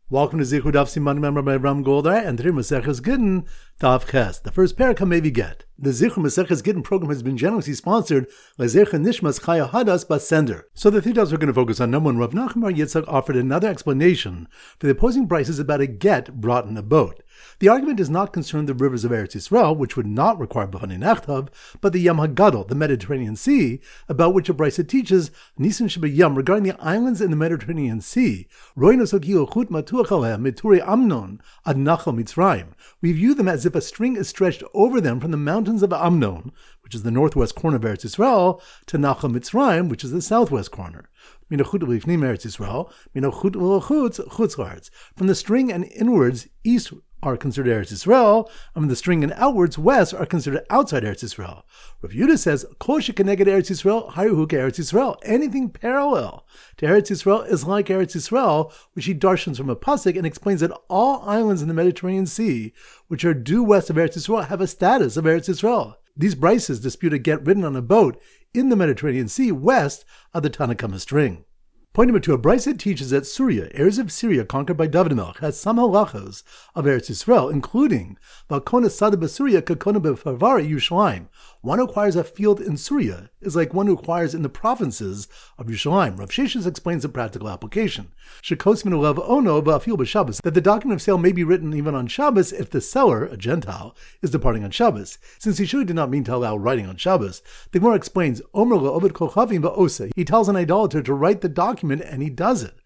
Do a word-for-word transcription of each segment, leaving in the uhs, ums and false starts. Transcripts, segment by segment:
Welcome to Zichud Daf Siman Member by Ram Goldar, and today Maseches Gittin Daf Ches. The first parak maybe get. The Zichud Maseches Gittin program has been generously sponsored by Zecher Nishmas Chaya Hadas Basender. So the three dafs we're going to focus on. Number one, Rav Nachman Bar Yitzchak offered another explanation for the opposing prices about a get brought in a boat. The argument does not concern the rivers of Eretz Yisrael, which would not require B'chani Nechtav, but the Yam HaGadol, the Mediterranean Sea, about which a brisa teaches Nisan Sheba Yam regarding the islands in the Mediterranean Sea. Roin Osokio Chut Matuach Alehem Mituri Amnon Ad Nachal Mitzrayim. We view them as if a string is stretched over them from the mountains of Amnon, which is the northwest corner of Eretz Yisrael, to Nachal Mitzrayim, which is the southwest corner. From the string and inwards, east are considered Eretz Yisrael, and from the string and outwards, west, are considered outside Eretz Yisrael. Rav Yehuda says, Kol shekeneged Eretz Yisrael, hayu Eretz Yisrael. Anything parallel to Eretz Yisrael is like Eretz Yisrael, which he darshans from a pasuk and explains that all islands in the Mediterranean Sea, which are due west of Eretz Yisrael, have a status of Eretz Yisrael. These brises dispute a get written on a boat in the Mediterranean Sea west of the Tanakama string. Point number two, a brisa teaches that Surya, heirs of Syria conquered by David Melech, has some halachas of Eretz Yisrael, including Valkona Sada Basuria Kakona Befarvari Yushalayim. One who acquires a field in Surya is like one who acquires in the provinces of Yushalayim. Rav Sheshes explains the practical application. Shekos min ulav ono ba'afil b'Shabbos, that the document of sale may be written even on Shabbos if the seller, a Gentile, is departing on Shabbos. Since he surely did not mean to allow writing on Shabbos, the Gemara explains, Omer lo oved kochavim ba'oseh. He tells an idolater to write the document and he does it.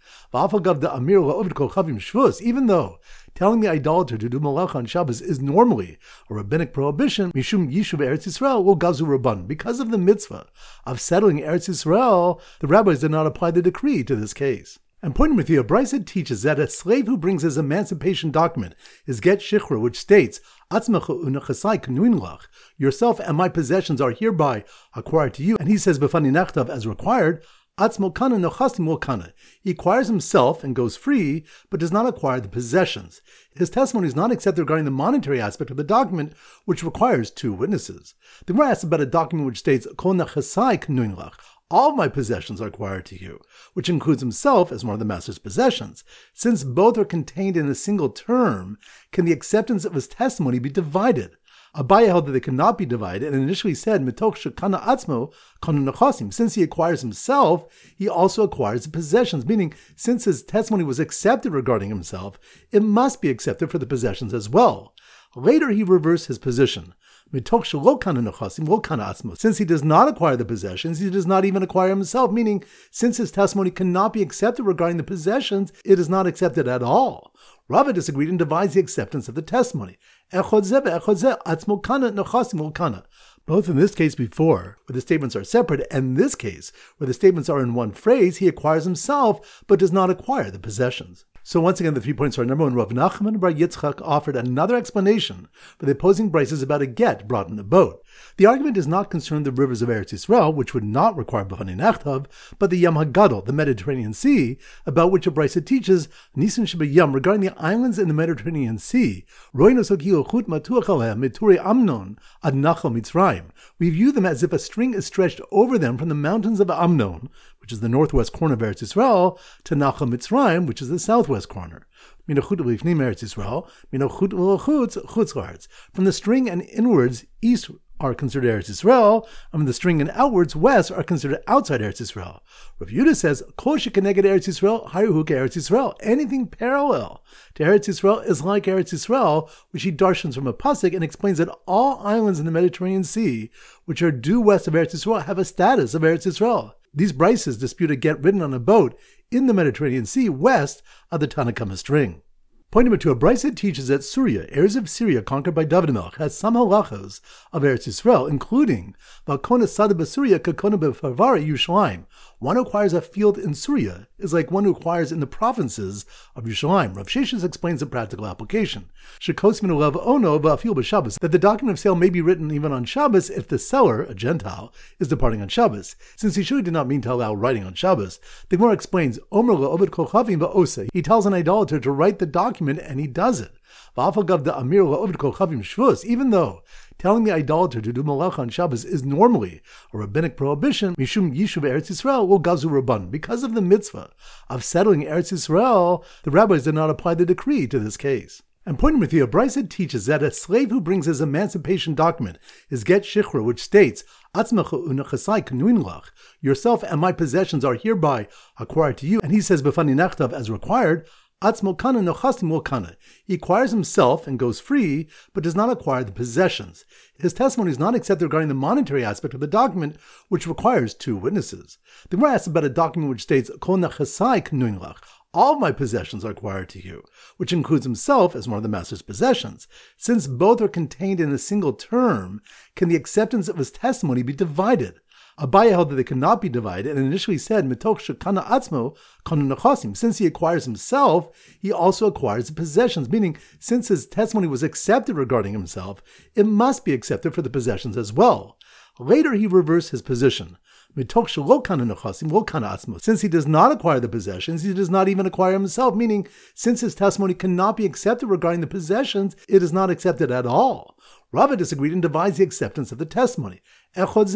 Even though telling the idolater to do malacha on Shabbos is normally a rabbinic prohibition, Mishum Yishuv Eretz Yisrael will gazu rabban. Because of the mitzvah of settling Eretz Yisrael, the rabbis did not apply the decree to this case. And point number three, a brisa teaches that a slave who brings his emancipation document, his get shichra, which states, yourself and my possessions are hereby acquired to you, and he says, b'fani nechtav, as required, he acquires himself and goes free, but does not acquire the possessions. His testimony is not accepted regarding the monetary aspect of the document, which requires two witnesses. The Gemara asks about a document which states, all of my possessions are acquired to you, which includes himself as one of the master's possessions. Since both are contained in a single term, can the acceptance of his testimony be divided? Abaye held that they could not be divided, and initially said, Mitoch shekana atzmo kanu nechasim. Since he acquires himself, he also acquires the possessions, meaning since his testimony was accepted regarding himself, it must be accepted for the possessions as well. Later he reversed his position. Mitoch shelo kanu nechasim lo kana atzmo. Since he does not acquire the possessions, he does not even acquire himself, meaning since his testimony cannot be accepted regarding the possessions, it is not accepted at all. Rava disagreed and divides the acceptance of the testimony. Both in this case before, where the statements are separate, and this case, where the statements are in one phrase, he acquires himself, but does not acquire the possessions. So once again, the three points are: number one, Rav Nachman Bar Yitzchak offered another explanation for the opposing brises about a get brought in a boat. The argument does not concern the rivers of Eretz Yisrael, which would not require B'chani Nechtav, but the Yam HaGadol, the Mediterranean Sea, about which a brisa teaches Nisan Sheba Yam regarding the islands in the Mediterranean Sea. Roin Osokio Chut Matuach Alehem Mituri Amnon Ad Nachal Mitzrayim. We view them as if a string is stretched over them from the mountains of Amnon, which is the northwest corner of Eretz Yisrael, to Nachal Mitzrayim, which is the southwest corner. From the string and inwards, east are considered Eretz Yisrael, and from the string and outwards, west, are considered outside Eretz Yisrael. Rav Yehuda says, Kol shekeneged Eretz Yisrael, hayu Eretz Yisrael. Anything parallel to Eretz Yisrael is like Eretz Yisrael, which he darshans from a pasuk and explains that all islands in the Mediterranean Sea, which are due west of Eretz Yisrael, have a status of Eretz Yisrael. These brises dispute a get written on a boat in the Mediterranean Sea west of the Tanakama string. Point number two, a brisa teaches that Surya, heirs of Syria conquered by David Melech, has some halachas of Eretz Yisrael, including Valkona Sada Basuria Kakona Befarvari Yushalayim. One who acquires a field in Surya is like one who acquires in the provinces of Yushalayim. Rav Sheshes explains the practical application. Shekos min ulav ono ba'afil b'Shabbos, that the document of sale may be written even on Shabbos if the seller, a Gentile, is departing on Shabbos. Since he surely did not mean to allow writing on Shabbos, the Gemara explains, Omer lo oved kochavim ba'oseh. He tells an idolater to write the document document, and he does it. Even though telling the idolater to do malacha on Shabbos is normally a rabbinic prohibition, mishum yishuv Eretz Yisrael will gazu rabban. Because of the mitzvah of settling Eretz Yisrael, the rabbis did not apply the decree to this case. And pointing with you, Brisa teaches that a slave who brings his emancipation document, his get shichra, which states, yourself and my possessions are hereby acquired to you, and he says, b'fani nechtav, as required, he acquires himself and goes free, but does not acquire the possessions. His testimony is not accepted regarding the monetary aspect of the document, which requires two witnesses. The Gemara asks about a document which states, all my possessions are acquired to you, which includes himself as one of the master's possessions. Since both are contained in a single term, can the acceptance of his testimony be divided? Abaye held that they could not be divided, and initially said, Mitoch shekana atzmo kanu nechasim. Since he acquires himself, he also acquires the possessions, meaning since his testimony was accepted regarding himself, it must be accepted for the possessions as well. Later he reversed his position. Since he does not acquire the possessions, he does not even acquire himself, meaning since his testimony cannot be accepted regarding the possessions, it is not accepted at all. Rava disagreed and divides the acceptance of the testimony. Both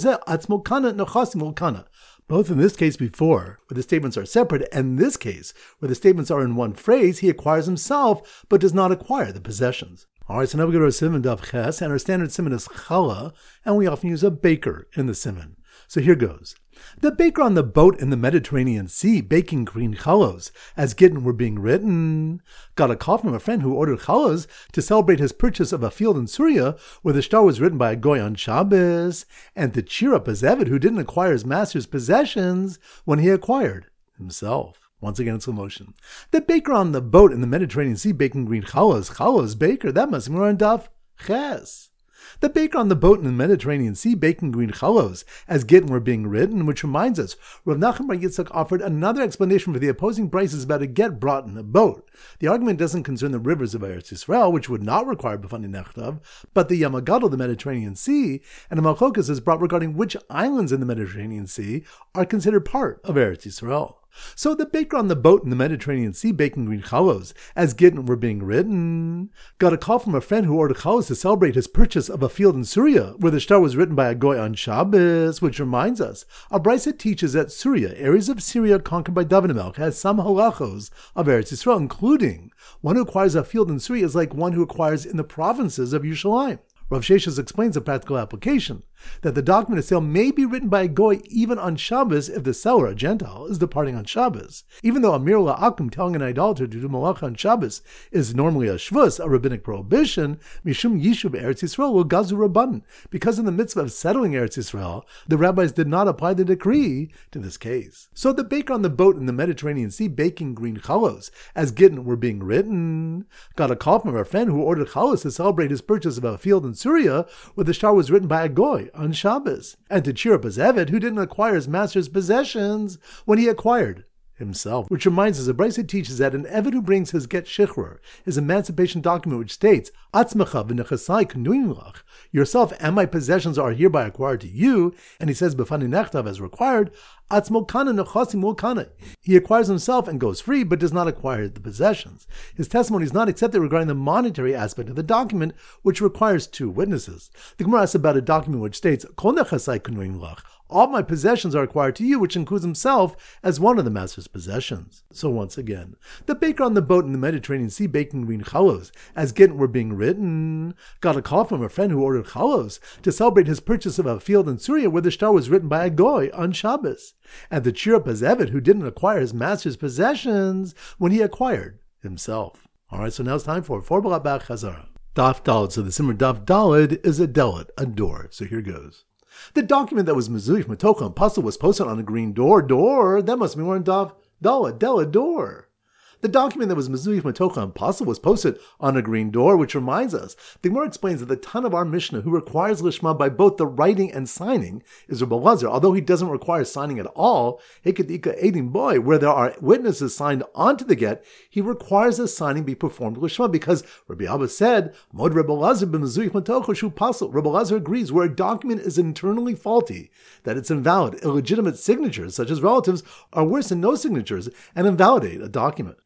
in this case before, where the statements are separate, and this case, where the statements are in one phrase, he acquires himself, but does not acquire the possessions. Alright, so now we go to our siman daf ches, and our standard siman is challah, and we often use a baker in the siman. So here goes. The baker on the boat in the Mediterranean Sea baking green challos, as Gittin were being written, got a call from a friend who ordered challos to celebrate his purchase of a field in Syria where the star was written by a goy on Shabbos, and to cheer up a Zeved who didn't acquire his master's possessions when he acquired himself. Once again in slow motion. The baker on the boat in the Mediterranean Sea baking green challos, challos baker, that must be more on daf ches. The baker on the boat in the Mediterranean Sea baking green challos, as Gittin were being written, which reminds us, Rav Nachman bar Yitzchak offered another explanation for the opposing prices about a get brought in a boat. The argument doesn't concern the rivers of Eretz Yisrael, which would not require b'fani nechtav, but the Yam HaGadol, the Mediterranean Sea, and a malchokas is brought regarding which islands in the Mediterranean Sea are considered part of Eretz Yisrael. So the baker on the boat in the Mediterranean Sea baking green challos, as Gittin were being written, got a call from a friend who ordered challos to celebrate his purchase of a field in Syria, where the star was written by a goy on Shabbos, which reminds us, a brisa teaches that Syria, areas of Syria conquered by David HaMelech, has some halachos of Eretz Yisrael, including one who acquires a field in Syria is like one who acquires in the provinces of Yerushalayim. Rav Sheshes explains the practical application, that the document of sale may be written by a goy even on Shabbos if the seller, a Gentile, is departing on Shabbos. Even though Amir La'akum, telling an idolater to do malacha on Shabbos, is normally a shvus, a rabbinic prohibition, mishum yishuv Eretz Yisrael will gazu rabban. Because in the mitzvah of settling Eretz Yisrael, the rabbis did not apply the decree to this case. So the baker on the boat in the Mediterranean Sea baking green challos, as Gittin were being written, got a call from a friend who ordered challos to celebrate his purchase of a field in Syria, where the star was written by a goy on Shabbos, and to cheer up a Zeved who didn't acquire his master's possessions when he acquired himself. Which reminds us, the brisa teaches that an Eved who brings his get shichrer, his emancipation document, which states, Atzmecha v'nechasai k'nuim lach, yourself and my possessions are hereby acquired to you, and he says, b'fani nechtav, as required, Atzmo kana nechasim ul kana. He acquires himself and goes free, but does not acquire the possessions. His testimony is not accepted regarding the monetary aspect of the document, which requires two witnesses. The Gemara asks about a document which states, Kol nechasai k'nuim lach, all my possessions are acquired to you, which includes himself as one of the master's possessions. So once again, the baker on the boat in the Mediterranean Sea baking green challos, as Gittin were being written, got a call from a friend who ordered challos to celebrate his purchase of a field in Syria where the star was written by a goy on Shabbos, and to cheer up a Zeved who didn't acquire his master's possessions when he acquired himself. Alright, so now it's time for four Balabach Chazara. Daf Daled. So the Simmer Daf Daled is a delit, a door. So here goes. The document that was Mezuyif Matocha and Puzzle was posted on a green door. Door? That must be more in Daf Daled. Daled, door. The document that was Mezuyif Matocha and Puzzle was posted on a green door, which reminds us, the Gemara explains that the ton of our Mishnah who requires Lishma by both the writing and signing is Rebbe Lazar. Although he doesn't require signing at all, Hekadika Edim Boy, where there are witnesses signed onto the get, he requires a signing be performed Lishma because Rabbi Abba said, Mod Rebbe Lazar b'Mezuyif Matocha shu Puzzle. Rebbe Lazar agrees where a document is internally faulty, that it's invalid. Illegitimate signatures, such as relatives, are worse than no signatures and invalidate a document.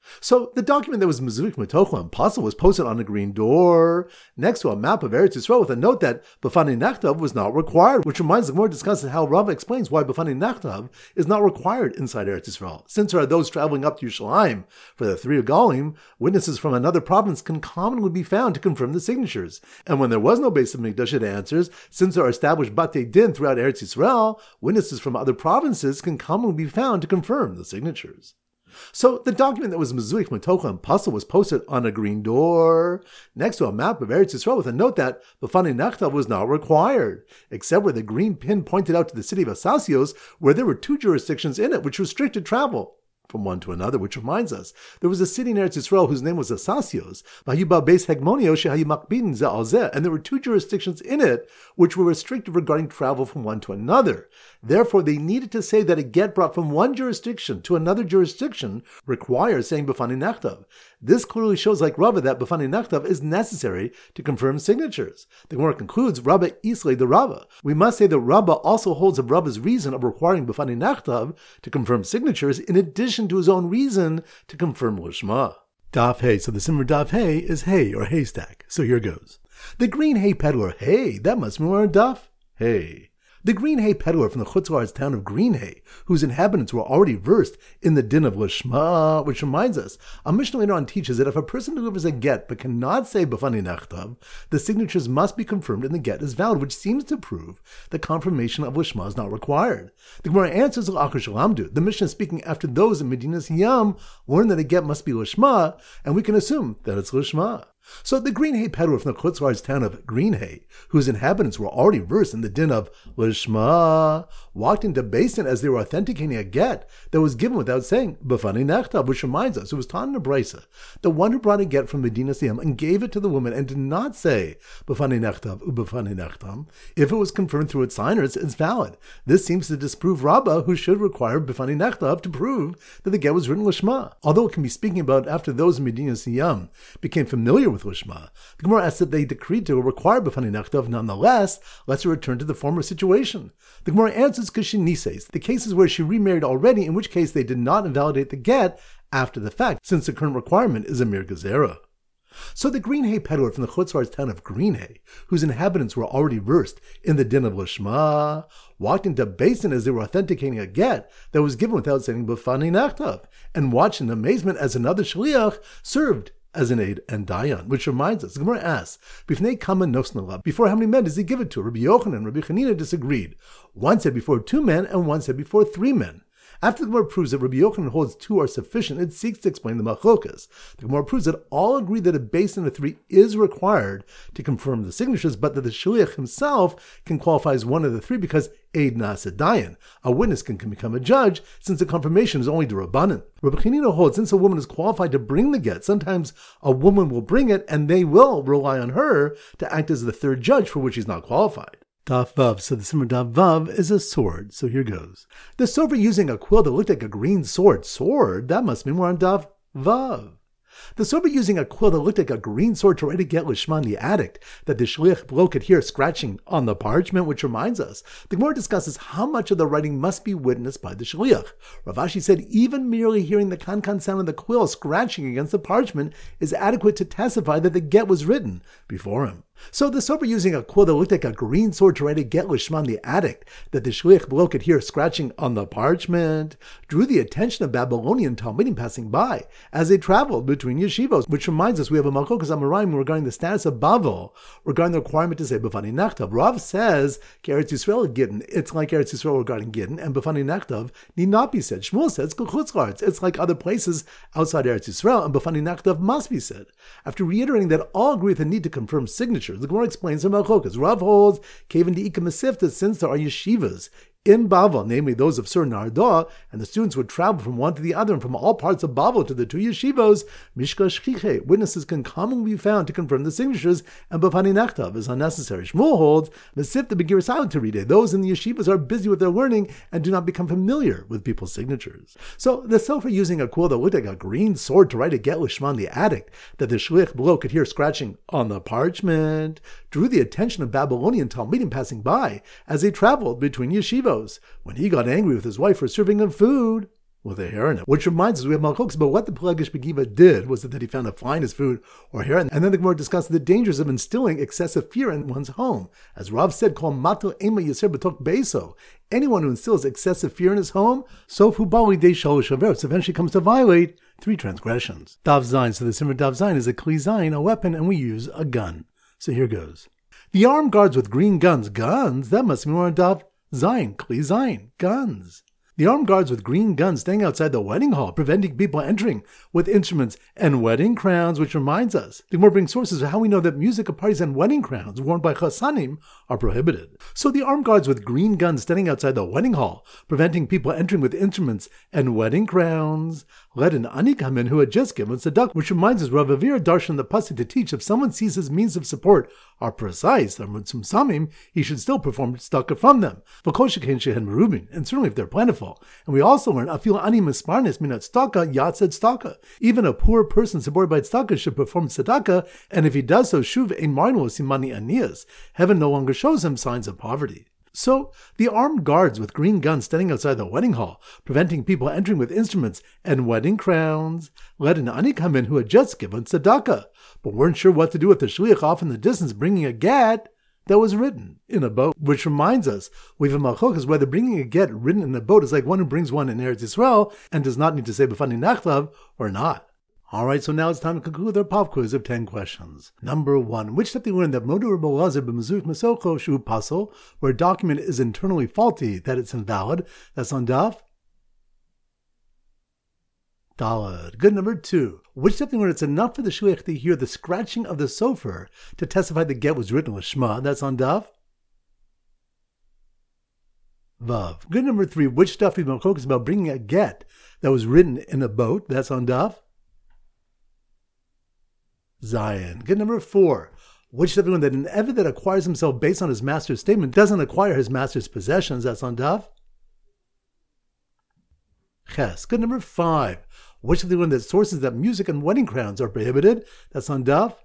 So the document that was Mezuik Metocho and Pasul was posted on a green door next to a map of Eretz Yisrael with a note that B'fani Nachtav was not required, which reminds the Gemara discusses how Rava explains why B'fani Nachtav is not required inside Eretz Yisrael. Since there are those traveling up to Yerushalayim for the three Regalim, witnesses from another province can commonly be found to confirm the signatures. And when there was no base of Mikdash, it answers, since there are established Batei Din throughout Eretz Yisrael, witnesses from other provinces can commonly be found to confirm the signatures. So the document that was Mezuik Metocho and Pasul was posted on a green door next to a map of Eretz Yisrael with a note that B'fani Nachtav was not required, except where the green pin pointed out to the city of Asasios, where there were two jurisdictions in it which restricted travel from one to another, which reminds us, there was a city in Eretz Yisrael whose name was Asasios, and there were two jurisdictions in it which were restricted regarding travel from one to another. Therefore, they needed to say that a get brought from one jurisdiction to another jurisdiction requires saying B'fani Nachtav. This clearly shows, like Rava, that B'fani Nachtav is necessary to confirm signatures. The Gemara concludes, Rabba Islay the Rava. We must say that Rabba also holds of Rabba's reason of requiring B'fani Nachtav to confirm signatures in addition to his own reason to confirm Lishma. Daf Hey. So the Simmer Daf Hey is hay or haystack. So here goes. The green hay peddler, hey, that must be more Daf Hey. The green hay peddler from the Chutzlar's town of Green Hay, whose inhabitants were already versed in the din of Lishma, which reminds us, a Mishnah later on teaches that if a person delivers a get but cannot say B'fani Nachtav, the signatures must be confirmed and the get is valid, which seems to prove that confirmation of Lishma is not required. The Gemara answers L'Achar Shalamdu. The Mishnah speaking after those in Medinas Yam learn that a get must be Lishma, and we can assume that it's Lishma. So the green hay peddler from the Chutzlar's town of Green Hay, whose inhabitants were already versed in the din of Lishma, walked into Basin as they were authenticating a get that was given without saying B'fani Nachtav, which reminds us, it was taught in a brisa, the one who brought a get from Medinas Yam and gave it to the woman and did not say B'fani Nachtav, B'fani Nachtav, if it was confirmed through its signers, it's valid. This seems to disprove Rabbah, who should require B'fani Nachtav to prove that the get was written Lishma. Although it can be speaking about after those in Medinas Yam became familiar with Lishma, the Gemara asks that they decreed to require B'fani Nachtav. Nonetheless, let's return to the former situation. The Gemara answers Kishinises, the cases where she remarried already, in which case they did not invalidate the get after the fact, since the current requirement is a mere gezerah. So the green hay peddler from the Chutzlar's town of Green Hay, whose inhabitants were already versed in the din of Lishma, walked into Basin as they were authenticating a get that was given without saying B'fani Nachtav, and watched in amazement as another shliach served as an aid and dayan, which reminds us, the Gemara asks, Bifnei kama nosnala, before how many men does he give it to? Rabbi Yochanan and Rabbi Chanina disagreed. One said before two men, and one said before three men. After the Gemara proves that Rabbi Yochanan holds two are sufficient, it seeks to explain the machlokas. The Gemara proves that all agree that a basin of three is required to confirm the signatures, but that the shliach himself can qualify as one of the three because Eid Nasa Dayan, a witness can, can become a judge, since the confirmation is only d'Rabbanan. Rabbi Chanina holds, since a woman is qualified to bring the get, sometimes a woman will bring it, and they will rely on her to act as the third judge for which she's not qualified. Daf Vav. So the Simmer Daf Vav is a sword. So here goes. The sofer using a quill that looked like a green sword. Sword? That must mean we're on Daf Vav. The sofer using a quill that looked like a green sword to write a get Lishman the addict that the shliach below could hear scratching on the parchment, which reminds us, the Gemara discusses how much of the writing must be witnessed by the shliach. Rav Ashi said even merely hearing the kan-kan sound of the quill scratching against the parchment is adequate to testify that the get was written before him. So the sofer using a quill that looked like a green sword to write a get Lishman the addict that the shliach below could hear scratching on the parchment drew the attention of Babylonian Talmudim passing by as they traveled between yeshivos, which reminds us we have a Malchokas Amoraim regarding the status of Bavel, regarding the requirement to say B'fani Nachtav. Rav says Eretz Yisrael Gittin, it's like Eretz Yisrael regarding Gittin, and B'fani Nachtav need not be said. Shmuel says Chutzlarts, it's like other places outside Eretz Yisrael, and B'fani Nachtav must be said. After reiterating that all agree with the need to confirm signatures, the Gemara explains the Malchokas. Rav holds, Kevin the Ikamasifta, since there are yeshivas in Bavel, namely those of Sur Nardah, and the students would travel from one to the other and from all parts of Bavel to the two yeshivos, Mishka Shchiche, witnesses can commonly be found to confirm the signatures, and B'fani Nachtav is unnecessary. Shmuel holds, Mesif the Begir Silent to read it. Those in the yeshivas are busy with their learning and do not become familiar with people's signatures. So the sofer using a quill that looked like a green sword to write a get Lishman the addict that the shliach below could hear scratching on the parchment drew the attention of Babylonian Talmudim passing by as they traveled between yeshivos. When he got angry with his wife for serving him food, with a hair in it. Which reminds us, we have Malchokes about what the Pelagish Begiva did. Was it that he found a fly in his food or hair? And then the Gemara discussed the dangers of instilling excessive fear in one's home. As Rav said, Kol mato ema yisir b'tok beiso. Anyone who instills excessive fear in his home, sofu bali de shalosh averos, eventually comes to violate three transgressions. Dav Zayin, so the Simmer Dav Zayin is a Kli Zayin, a weapon, and we use a gun. So here goes. The armed guards with green guns. Guns? That must be more on Dav Zayin, Kli Zayin, guns. The armed guards with green guns staying outside the wedding hall, preventing people entering with instruments and wedding crowns, which reminds us. The Gemara brings sources of how we know that music at parties and wedding crowns worn by chassanim are prohibited. So the armed guards with green guns standing outside the wedding hall, preventing people entering with instruments and wedding crowns, let an ani come in who had just given tzedakah, which reminds us Rav Avira darshan the pasuk to teach if someone sees his means of support are precise, or samim, he should still perform tzedakah from them. And certainly if they're plentiful. And we also learn afil ani misparnes minat tzedakah yatzed tzedakah. Even a poor person supported by tzedakah should perform tzedakah, and if he does so, shuv ein marnu simani anias. Heaven no longer shows him signs of poverty. So, the armed guards with green guns standing outside the wedding hall, preventing people entering with instruments and wedding crowns, let an ani come in who had just given tzedakah, but weren't sure what to do with the shliach off in the distance bringing a get that was written in a boat. Which reminds us, we have a malchok whether bringing a get written in a boat is like one who brings one in Eretz Yisrael and does not need to say b'fani nachlav or not. Alright, so now it's time to conclude our pop quiz of ten questions. Number one, which step do you learn that Modu Rabbi Elazar b'mezuzah Masocho shu pasol, where a document is internally faulty, that it's invalid? That's on Daf Daled. Good. Number two, which step do you learn it's enough for the shliach to hear the scratching of the sofer to testify the get was written with Shema? That's on Daf Vav. Good. Number three, which stuff is focused about bringing a get that was written in a boat? That's on Daf Zion. Good. Number four, which step do you learn that an Eved that acquires himself based on his master's statement doesn't acquire his master's possessions? That's on Daf Ches. Good. Number five, which step do you learn that sources that music and wedding crowns are prohibited? That's on Daf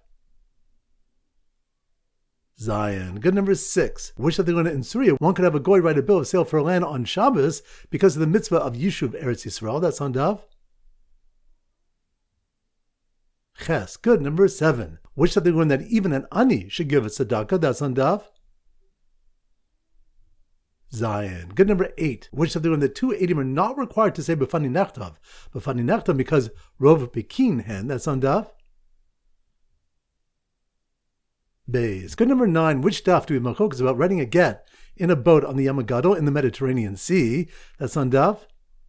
Zion. Good. Number six, which step do you learn that in Syria one could have a goy write a bill of sale for land on Shabbos because of the mitzvah of Yishuv Eretz Yisrael? That's on Daf Ches. Good. Number seven, which step do you learn that even an ani should give a tzedakah? That's on Daf Zion. Good. Number eight, which step do you learn that two edim are not required to say b'fani nechtav, b'fani nechtav because rov pekin hen? That's on Daf Beis. Good. Number nine, which daf do we have malchokes about writing a get in a boat on the Yam Gadol in the Mediterranean Sea? That's on Daf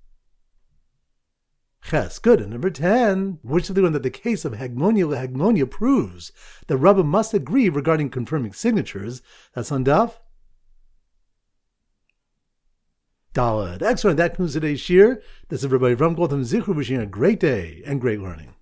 Ches. Good. And number ten, which of the one that the case of Hagmonia Hagmonia proves that Rabbah must agree regarding confirming signatures? That's on Daf Daled. Excellent. That concludes today's shir. This is Rabbi Avram Goldham Zichru wishing you a great day and great learning.